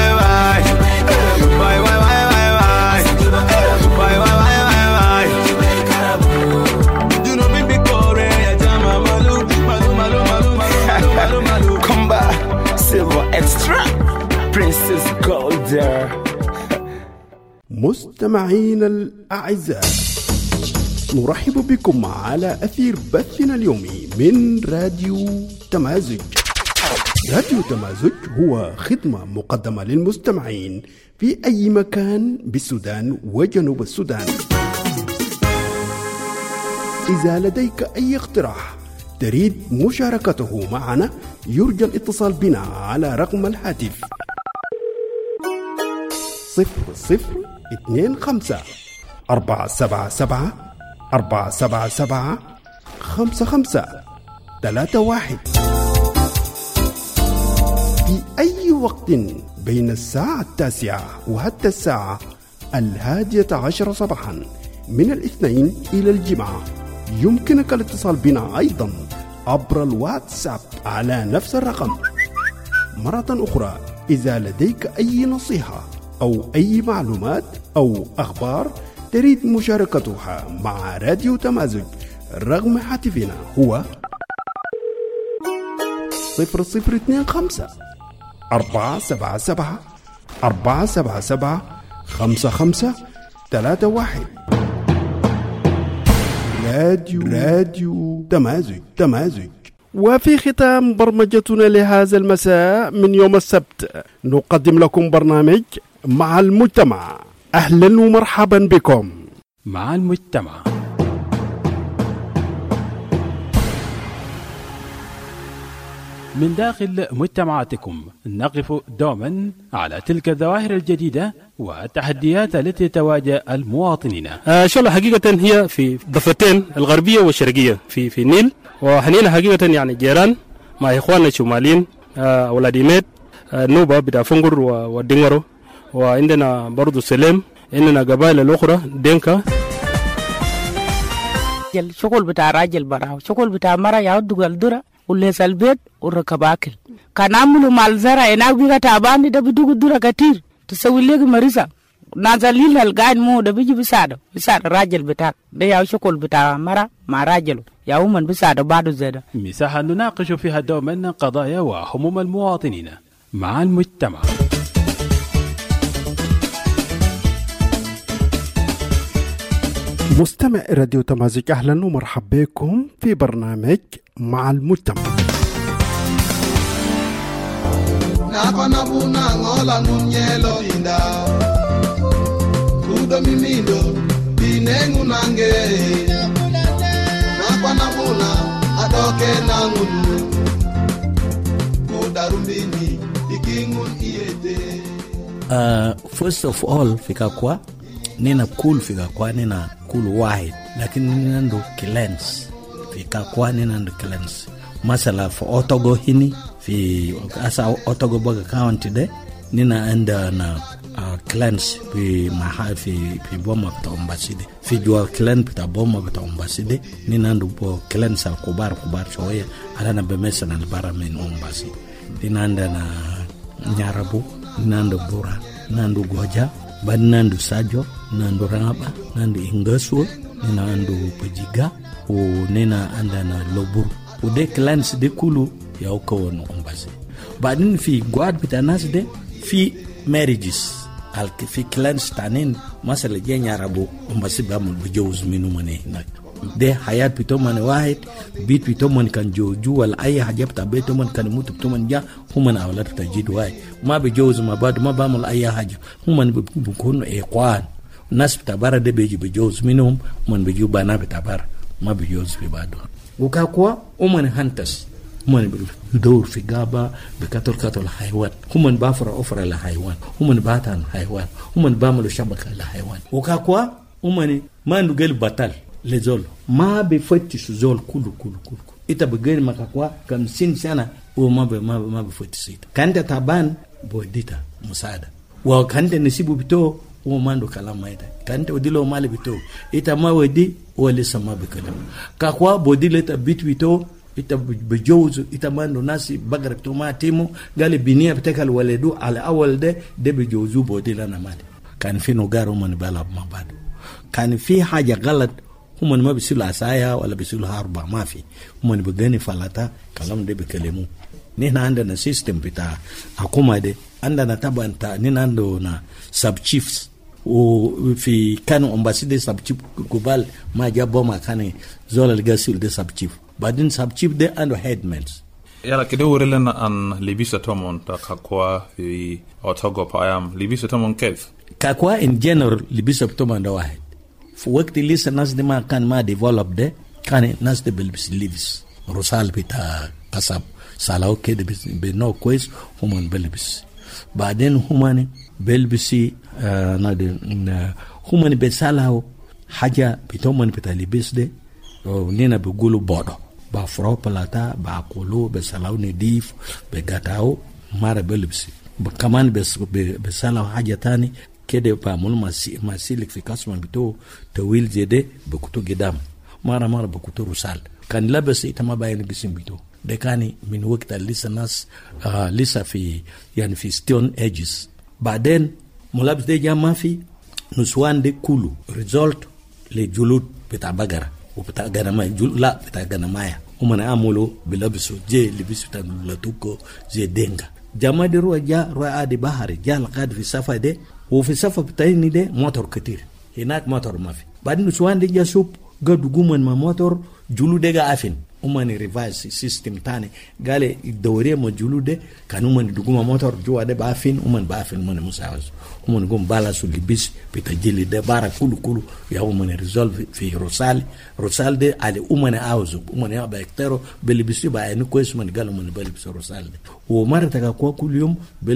Extra Princess Golder. مستمعين الأعزاء، نرحب بكم على أثير بثنا اليومي من راديو تمازج. راديو تمازج هو خدمة مقدمة للمستمعين في أي مكان بالسودان وجنوب السودان. إذا لديك أي اقتراح تريد مشاركته معنا يرجى الاتصال بنا على رقم الهاتف 0025 477 477 5531 في أي وقت بين الساعة 9 وحتى الساعة 11 صباحا من الاثنين إلى الجمعة. يمكنك الاتصال بنا أيضا عبر الواتساب على نفس الرقم. مرة أخرى، إذا لديك أي نصيحة أو أي معلومات أو أخبار تريد مشاركتها مع راديو تمازج، رقم هاتفنا هو 0025 477 477 5531. راديو تمازج. وفي ختام برمجتنا لهذا المساء من يوم السبت نقدم لكم برنامج مع المجتمع. أهلا ومرحبا بكم مع المجتمع. من داخل مجتمعاتكم نقف دوما على تلك الظواهر الجديدة والتحديات التي تواجه المواطنين. إن شاء الله حقيقة هي في ضفتين الغربية والشرقية في النيل، وحنينا حقيقة يعني جيران مع إخواننا الشماليين أولاد إيميت نوبة بتاع فنجر ودينغرو، وعندنا برضو سليم، عندنا قبائل الأخرى دينكا. شغل بتاع راجل براو، شغل بتاع مرة يعود الدرة وليس البيت وركب أكل. كان عملوا مال زرع هناك بيجا تعبان ده بدوق الدرة كتير تسوي لك مريضة نازلين القاعد مو ده بيجي بيساعد راجل بتاعك ده يا شغل بتاع مرة مع راجله يا من بيساعد بعده زيادة. مساحة نناقش فيها دوما قضايا وهموم المواطنين مع المجتمع. مستمع راديو تمازج، أهلا ومرحبا بكم في برنامج مع المجتمع. First of all fika kwa nina cool fika kwa nina cool wide, lakini nina ndo clans fika kwa nina ndo clans masala for otogo hini fi asa otogo boga county de nina enda na clans fi maha fi boma bita ombaside fi jua clan bita boma bita ombaside nina ndo bo clans al kubar choye alana bemesa na bara min ombasi nina enda na nyarabu nina ndo bura nandu goja banandu sajo nandu raba nandu ingaswo nandu pajiga o nena anda na lobur o de clans de kulu ya ukawon ombasi badin fi gwad bitanas de fi marriages al fi clans tanin masala jenya rabu ombasi bamul bujuz minu mane nak de hayat pito man wahid bit pito man kan joju wal ay hajab tabeto man kan mutu pito man ja human awlat tajid wai ma be jozu ma bad ma bamul ay hajab human bu kun e kwan nas tabara de beji be jozu minum man be jubana be tabara ma be jozu be bado uka kwa human hunters هم بدور في غابة بقتل الحيوان، هم بافر أفر الحيوان، هم باتن حيوان، هم بعملوا شبكة الحيوان. وكاكوا هم ما نقول بطل لزول ما بفتش زول كله إتا بغير مكاكوا 50 سنة وما بفتش إتا كانت تعبان بوديتا مساعدة وكانت نسيبه بتو وما عنده كلام ما إتا كانت وديله مال بتو إتا ما ودي ولسه ما بكلام كاكوا بوديله تبيت بتو ita bejozo ita mando nasi bagara to ma timo gale binia betekal waledu ala awal de bejozo bodila na mali kan fi no garo man bala mabado kan fi haja galat هم ما بيصيروا عصايا ولا بيصيروا هاربا ما في هم بيغني فلاتا كلام ده بيكلموا نحن عندنا سيستم بتاع حكومه ده عندنا طبعا نحن عندنا سب تشيفز وفي كانوا امباسيدر سب تشيف جوبال ما جابوا ما كان زول الغاسيل ده سب تشيف بعدين سب تشيف ده عنده هيدمنز يلا كده ورلنا ان لبيسه تومون تكاكوا في اوتوغو بايام لبيسه تومون كيف كاكوا ان جنرال لبيسه تومون ده واحد في وقت اللي الناس دي ما كان ما ديفلوب ده كان الناس دي بلبس ليفز رسال بتاع قصب سالاو كده بنو كويس هم بلبس بعدين هم بلبسي هم بيسالاو حاجه بتومن بتاع لبس ده ونينا بيقولوا بودو بافرو بلاتا باكولو بسالاو نديف بغاتاو مار بلبسي كمان بسالاو حاجه تاني كده بعمل ماسيلك في كاسمان بتو تويل زيده بكتو قدام مره بكتو رسال كان لبس ما باين باسم بتو ده كان من وقت لسه الناس لسه في يعني في ستون ايجز بعدين ملابس ده جا ما في نسوان ده كله ريزولت لجلود بتاع بقره وبتاع غنمايا لا بتاع غنمايا هم عملوا بلبسوا زي لبس بتاع لاتوكو زي دينغا جما دي روى عادي بحري جا لقاد في صفا ده وفي صفا بتاعي ده موتور كتير هناك موتور ما في بعدين نسوان دي جا سوب قد قومن ما موتور جلود ده عافين umani revise system tani gale idawriya majulude kan umani duguma motor juwa de bafin umani musawaz umani gom bala su libis pitajili de bara kulu ya umani resolve fi rosal de ali umani awzu umani ya baktero belibisi ba yani kois umani galo umani belibisi rosal de o marata ka kwa kulyum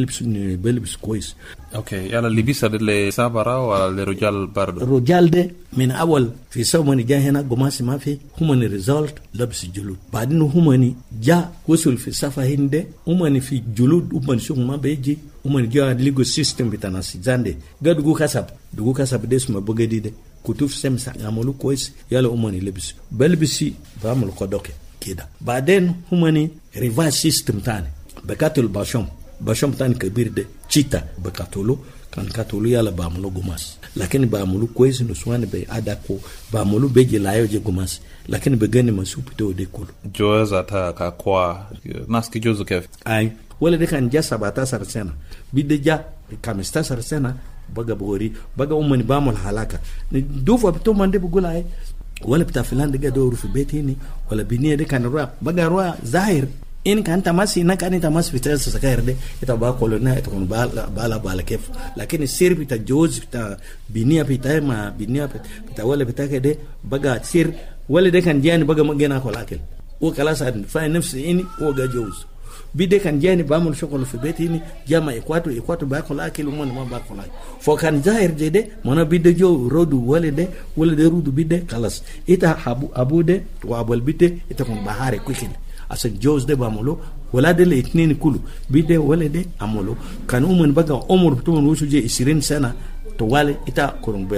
belibis kois okay yala libisa de le sabara wala le rojal bardo rojal de min awal fi sawmani jahena gomasi mafi umani result labsi julud بعدين هماني جا وصل في صفا هند هماني في جلود هماني شو ما بيجي هماني جا ليجو سيستم بتاعنا سيزاندي قد دوغو كسب ده اسمه بغدي ده كتوف سمسا عملوا كويس يلا هماني لبس بلبسي بعمل قدوكي كده بعدين هماني ريفايز سيستم تاني بكاتل باشوم تاني كبير ده تشيتا بكاتولو كان كاتولو يلا بعملوا جماس lakini baamulu kwezi nuswani be adako baamulu beje layo je gumas lakini begani masupito de kulu joza ta ka kwa naski jozo kef ay wala de kan jasa bata sarsena bidde ja kamista sarsena baga bori baga umani baamul halaka ni dofa bito mande bugula ay wala bita filan de gadoru fi betini wala biniye de kan roa baga roa zahir in kan tamasi na kan tamasi fitas sakayerde ita ba kolona ita kon bala kef lakini sir bita joz bita binia bita ma binia bita wala bita kede baga sir wala de kan jani baga magena ko lakel o kala sa fa nafsi ini o ga joz bide kan jani ba mun shokolo fi betini jama ekwato ba ko lakel mon ma ba ko lakel fo kan zahir jede mona bide jo rodu wala de rudu bide kalas ita abude wa abul bide ita kon bahare kwikin asan joz de bamolo wala de le itnini kulu bide wala de amolo kan umun baga umur tumun wusuje 20 sana to wale ita kurun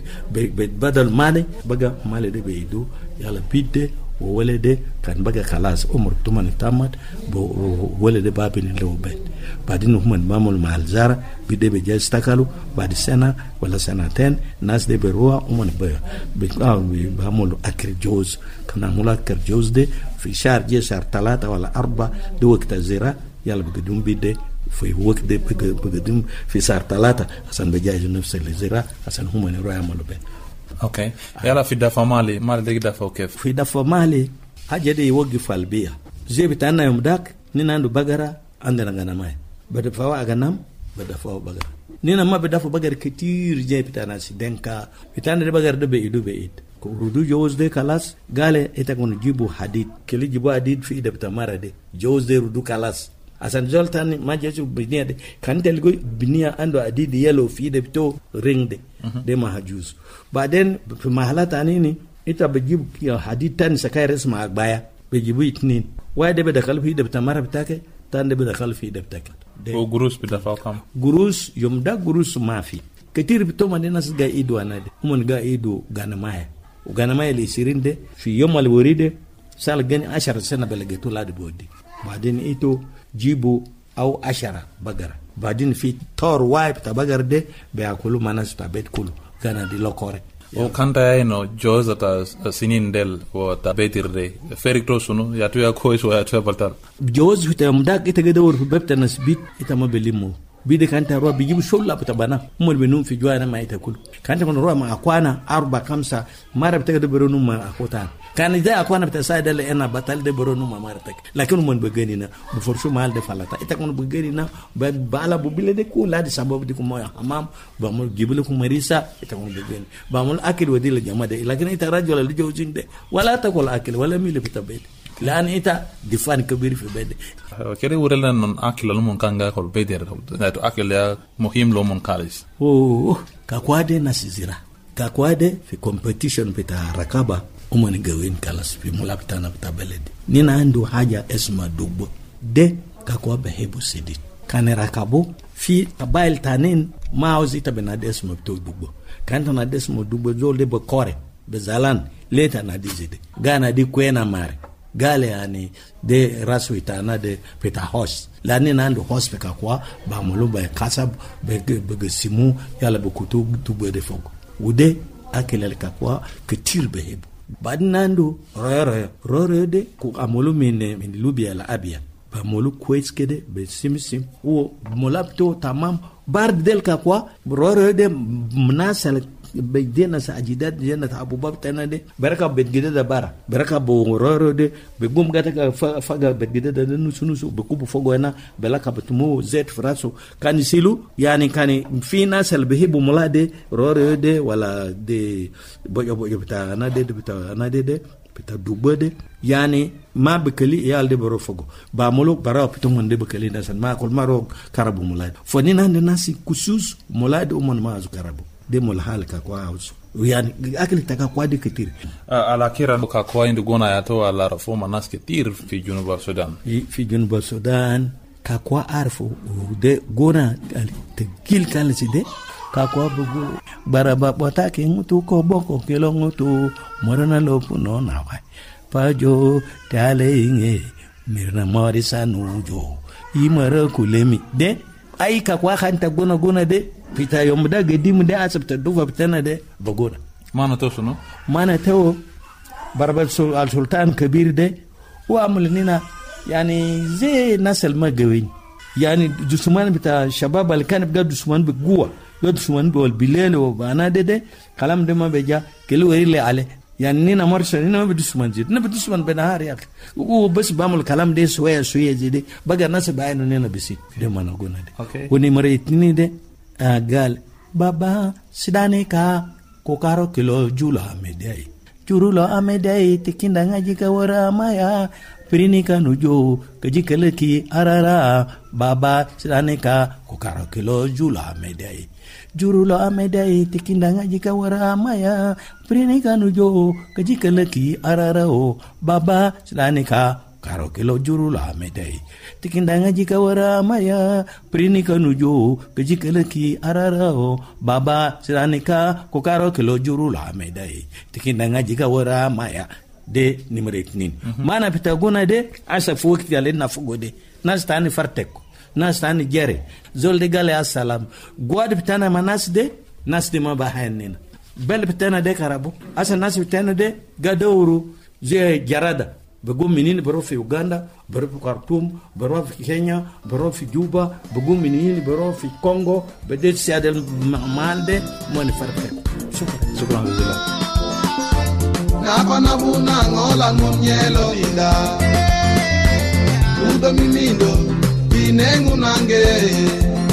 be badal male baga male de beidu yala bide wala de kan baga khalas umur tuman tamat bo wala de babin lewbe badin human mamul mal zara bide be jas takalu badi sana wala sanaten nas de berua umun be bamul akri joz kana mulakar joz de في شهر 3 ولا 4 دي وقت الزراعة يلا بقدم بيده في وقت ده بقدم في شهر 3 عشان بجهز نفس الزراعة عشان هم يروحوا يعملوا بيه اوكي يلا في دفع مالي ده يدفعوا كيف في دفع مالي حاجة دي يوقف البيئة زي بتاعنا يوم داك نينا بقرة عندنا غنماية بدفعوا غنم بدفعوا بقرة نينا ما بدفعوا بقرة كتير زي بتاعنا سيدنكا بتاعنا ده بقرة ده بيدو بيد rudu jawz de kalas gale ita kun jibu hadid kili jibu hadid fi da tamara de jawz de rudu kalas asan zoltan ma jesu biniya de kan tel go biniya ando hadid yellow fi da to ring de ma hajuz baden fi mahalata nini ita bejibu hadid tan sakai resma agbaya bejibu itnin wa de be da kalfi da tamara bitake tan de be da kalfi da bitake o gurus bida fakam gurus yomda gurus mafi كتير بتوما الناس قايدوا أنا ده هم قايدوا غنماية وغنماية اللي يصيرين ده في يوم الوريدة سال جاني 10 سنة بلقيتوا لاد بودي بعدين إيتو جيبوا أو 10 بقرة بعدين في تور وايب تبقر ده بيأكلوا مناس تبيت كله كان دي لوكوري وكانتا إنه جوزة سنين دل وتبيتير ده فريق توسونو ياتويا كويس وياتويا بلتر جوز هتمداك إتجدور في بيت النسبيت إتما بليمو bide kanta roa bijibu sholla butabana mol benum fi jwana ma ita kulu kanta kon roa ma akwana 4-5 mara bita de beronu ma akota kan ida akwana bita sai dal ena batal de beronu ma mara tak lakin mon begeni na bu forshu mal de falata ita kon begeni na ba bala bu bile de ko la de sabab de ko moya amam ba mo gibule ko marisa ita kon begeni ba mo akil wadi la jamade lakin ita rajula li jawjinde wala takul akil wala mil bitabet لأن إنت دفان كبير في بدي. كده ورلا إن أكل لمن كان جاكل بدي ده أكل يا مهم لمن كاريس. كقوادة نسيزرا كقوادة في competition بتاع ركابة ومن جوين كلاس في ملابتنا بتاع بلدي. نينا عنده حاجة اسمها دوبو ده كقوادة بهبو سديد. كان ركابو في قبائل تانين ما عاوزيتا بنادي اسمه بتوع دوبو. كانت نادي اسمه دوبو زول ده بكورة بزالان ليتا نادي زيد. غانا دي كوينا ماري. gale yani de raswita na de peta host lani nando host peka kwa ba muluba ya kasab be simu yala be kutu tubu de fogo ude akele ka kwa ketir behebu bad nando rore de ku amulu min lubia la abia ba mulu kwes kede be simsim o mulapto tamam bar del ka kwa rore de mnasal بيدينا ساجدات جنة أبو باب تنادي بركة بتجدد دبارة بركة بورورو دي بقوم قاتك فجأة بتجدد نسو بكوب فوق هنا بلاك بتمو زيت فراسو كان يسيلو يعني كان في ناس اللي بيحبوا مولادي رورو دي ولا دي بيو بتاع نادي بتاع نادي دي بتاع دوبودي يعني ما بكلي يال دي برو فوق بعملو برا بتومن دي بكلي ناس ما كل مرة كربو مولاد فنين عند ناس كسوس مولاد ومن ما أزو كربو de mol halka kwa auso yani akili taka kwa de kitir ala kira ka kwa indu gona ya to ala reforma nas kitir fi junuba Sudan fi junuba Sudan ka kwa arfu de gona te kil kan si de ka kwa bugu baraba botake mutu ko boko kelo mutu morana lopu no na wa pajo tale inge mirna morisa nujo imara kulemi de ai ka kwa khanta gona de pita yom da gedimu da asabta duva bitana de bagona mana to suno mana to barbal al sultan kabir de wa amulnina yani zai nasal magawin yani dusman bita shabab al kan bga dusman be guwa dusman be wal bilal wa bana de kalam de ma beja kelu wari ale yani nina marsa nina be dusman jid na be dusman be nahar yak u bas bamul kalam de soya jide baga nas bayinu nina bisit de mana gona de woni mare itni de gal baba sidane ka kokaro kilo jula amedai jurulo amedai tikinda ngaji ka wara maya prinika nujo kaji keleki arara baba sidane ka kokaro kilo jula amedai jurulo amedai tikinda ngaji ka wara maya prinika nujo kaji keleki arara o baba sidane ka karo kilo juru la medai tikindanga jika wara maya prinika nujo kejikele ki ararao baba siranika ko karo kilo juru la medai tikindanga jika wara maya de nimeretnin mana pitaguna de asa fuki yale na fugode nastani farteko nastani jere zolde gale assalam god pitana manas de nasdi ma bahanina bel pitana de karabo asa nas pitana de gadawru je jarada begum menini baro fi Uganda, baro fi Khartoum, baro fi Kenya, baro fi Juba, begum menini baro fi Congo, bedet siadel mande moni farke. Shukran jazakallah. Na bana buna ngola ngonyelo ida. Udo mimindo binengu nange.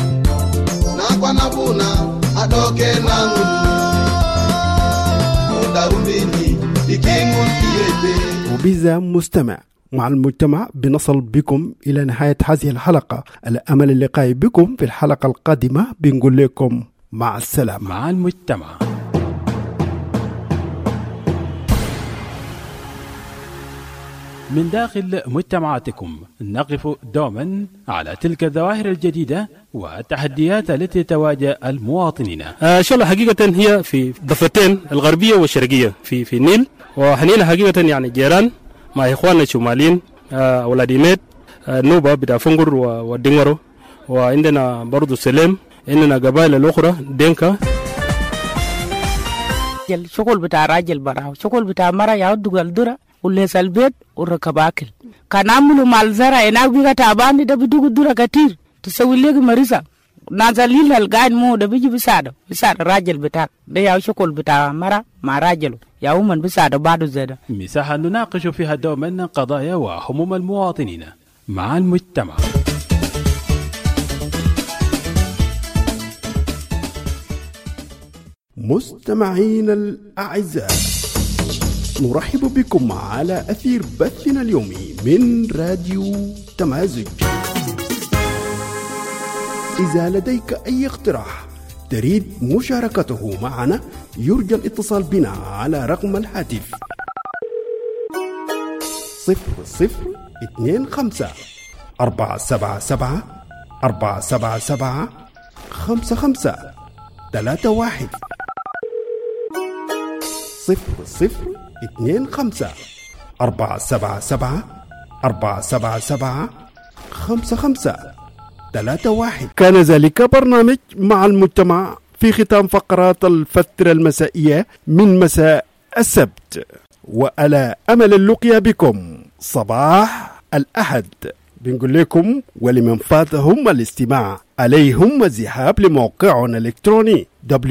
Na bana buna adoke nangu. darubini ikingun kiyete. وبذا مستمع مع المجتمع بنصل بكم إلى نهاية هذه الحلقة. على أمل اللقاء بكم في الحلقة القادمة. بنقول لكم مع السلامة. مع المجتمع. من داخل مجتمعاتكم نقف دوما على تلك الظواهر الجديدة والتحديات التي تواجه المواطنين. إن شاء الله حقيقة هي في ضفتين الغربية والشرقية في النيل، وحنينا حقيقة يعني جيران مع إخواننا الشماليين أولاد إيميت نوبة بتاع فنجر ودينغرو، وعندنا برضو سليم، عندنا قبائل الأخرى دينكا. شغل بتاع راجل براه، شغل بتاع مرة يعود الدرة وليس البيت وركب أكل. كان عملوا مال زرع هناك بيجا تعبان ده بدو الدرة كتير تسوي ليه مريضة نازلين القاعد مو ده بيجي بساعده راجل بتاع ده يا شغل بتاع مرة مع راجله يا من بساعده بعده زيادة. مساحة نناقش فيها دوما قضايا وهموم المواطنين مع المجتمع. مستمعين الأعزاء، نرحب بكم على أثير بثنا اليومي من راديو تمازج. إذا لديك أي اقتراح تريد مشاركته معنا يرجى الاتصال بنا على رقم الهاتف 0025 477 477 55 31 0025 477 477 55 31. كان ذلك برنامج مع المجتمع في ختام فقرات الفترة المسائية من مساء السبت، وعلى أمل اللقيا بكم صباح الأحد. بنقول لكم ولمن فاتهم الاستماع عليهم الذهاب لموقعنا الإلكتروني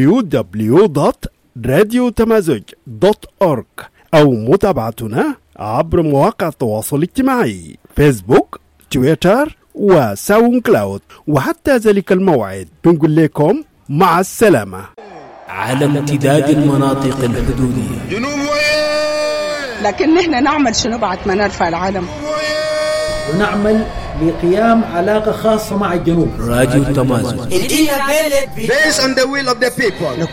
www.radiotamazoj.org أو متابعتنا عبر مواقع التواصل الاجتماعي فيسبوك، تويتر وساوند كلاود. وحتى ذلك الموعد بنقول لكم مع السلامة. على امتداد المناطق الحدودية جنوب لكن نحن نعمل شنو بعد ما نرفع العلم، ونعمل لقيام علاقة خاصة مع الجنوب. راديو تمازج. Based on the will of the people.